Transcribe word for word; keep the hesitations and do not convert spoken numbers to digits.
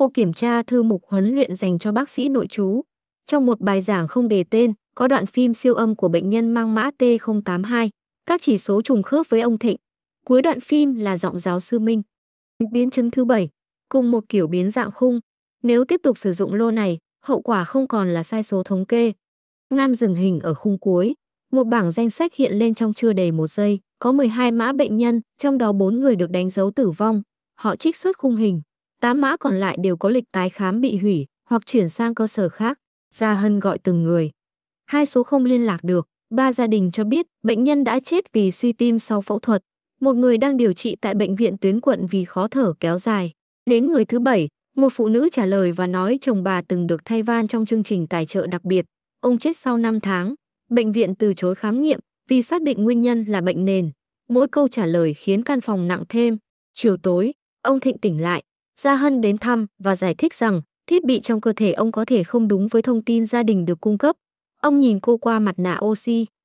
Cô kiểm tra thư mục huấn luyện dành cho bác sĩ nội trú. Trong một bài giảng không đề tên, có đoạn phim siêu âm của bệnh nhân mang mã T không tám hai. Các chỉ số trùng khớp với ông Thịnh. Cuối đoạn phim là giọng giáo sư Minh. Biến chứng thứ bảy, cùng một kiểu biến dạng khung. Nếu tiếp tục sử dụng lô này, hậu quả không còn là sai số thống kê. Ngam dừng hình ở khung cuối. Một bảng danh sách hiện lên trong chưa đầy một giây. Có mười hai mã bệnh nhân, trong đó bốn người được đánh dấu tử vong. Họ trích xuất khung hình. tám mã còn lại đều có lịch tái khám bị hủy hoặc chuyển sang cơ sở khác. Gia Hân gọi từng người. Hai số không liên lạc được. Ba gia đình cho biết bệnh nhân đã chết vì suy tim sau phẫu thuật. Một người đang điều trị tại bệnh viện tuyến quận vì khó thở kéo dài. Đến người thứ bảy, một phụ nữ trả lời và nói chồng bà từng được thay van trong chương trình tài trợ đặc biệt. Ông chết sau năm tháng. Bệnh viện từ chối khám nghiệm vì xác định nguyên nhân là bệnh nền. Mỗi câu trả lời khiến căn phòng nặng thêm. Chiều tối, ông Thịnh tỉnh lại. Gia Hân đến thăm và giải thích rằng thiết bị trong cơ thể ông có thể không đúng với thông tin gia đình được cung cấp. Ông nhìn cô qua mặt nạ oxy.